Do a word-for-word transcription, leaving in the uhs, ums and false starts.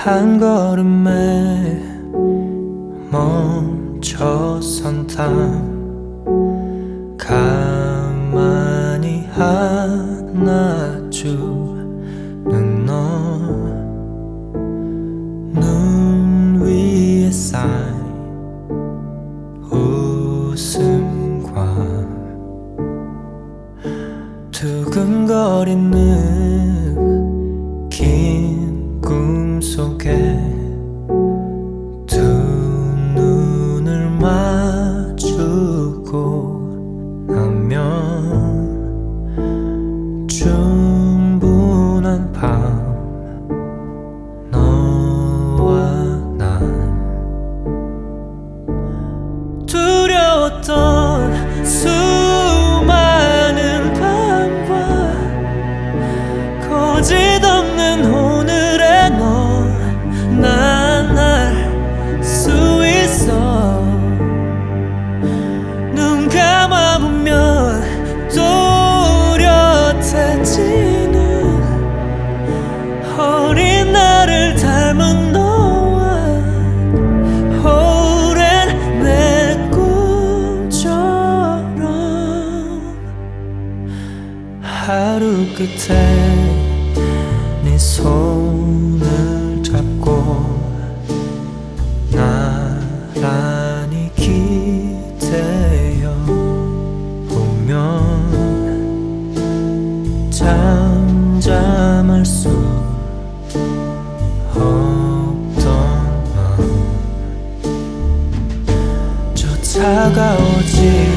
한 걸음에 멈춰선 다 가만히 안아주는 너 눈 위에 쌓인 웃음과 두근거리는 긴 꿈 속에 두 눈을 마주고 나면 충분한 밤 너와 나 두려웠던 수많은 밤과 거짓없는 오늘의 너 난 알 수 있어 눈 감아보면 또렷해지는 어린 나를 닮은 너와 오랜 내 꿈처럼 하루 끝에 네 손을 잡고 나란히 기대어 보면 잠잠할 수 없던 마음 저 차가워진